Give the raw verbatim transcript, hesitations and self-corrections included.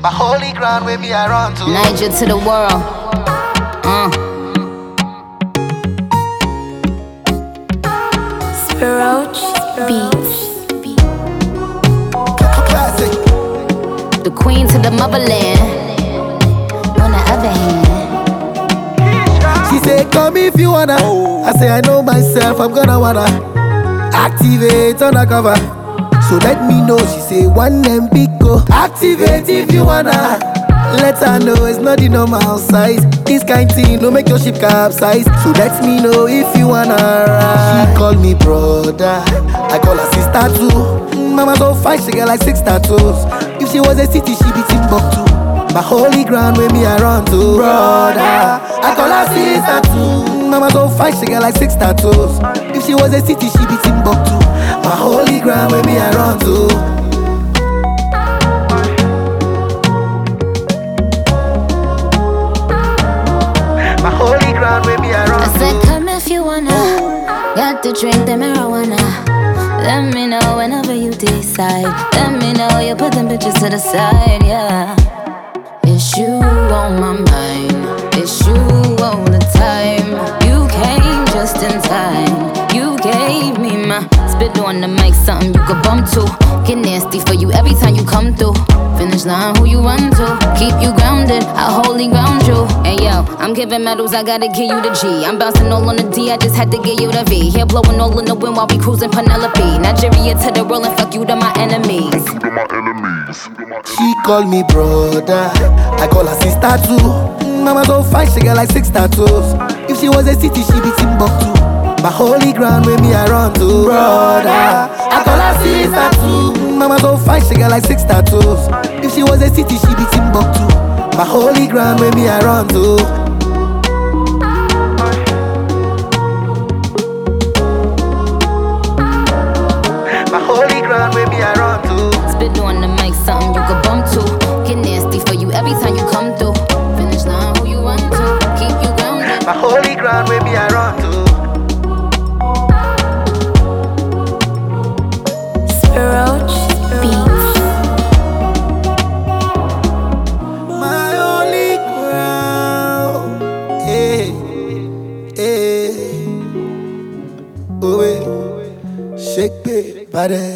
My holy ground where me I run to. Niger to the world. Uh. Spiroach Beats. Classic. The queen to the motherland. On the other hand, She say, come if you wanna. I say, I know myself, I'm gonna wanna activate undercover. So let me know. She say, one M big go. Activate if you wanna. Let her know it's not the normal size. This kind thing no make your ship capsize. So let me know if you wanna ride. She call me brother, I call her sister too. Mama so fine, she get like six tattoos. If she was a city, she be Timbuktu. My holy ground where me I run to. Brother, I call her sister too. Mama so fine, she get like six tattoos. If she was a city, she be Timbuktu. My holy ground where me I run to. My holy ground where me I run I to. said, come if you wanna. Got to drink the marijuana. Let me know whenever you decide. Let me know you put them bitches to the side, yeah. It's you on my mind. It's you all the time. You came just in time. You gave me my spit on the mic, something you could bump to. Get nasty for you every time you come through. Finish line, who you run to? Keep you grounded, I wholly ground you. And yo, I'm giving medals, I gotta give you the G. I'm bouncing all on the D, I just had to give you the V. Here blowing all in the wind while we cruising Penelope. Nigeria to the roll and fuck you to my enemies. She call me brother, I call her sister too. Mama so fine, she get like six tattoos. If she was a city, she be Timbuktu. My holy ground where me I run to. Brother, I call her sister too. Mama so fine, she get like six tattoos. If she was a city, she be Timbuktu. My holy ground where me I run to. My holy ground where me I run to. Spit on the mic, something you could bump to. Get nasty for you every time you come through. Finish line, who you run to? Keep you grounded. My holy ground where me I run to. Spiroach Beats. My holy ground. Hey, hey. Oh, hey. Shake it, body.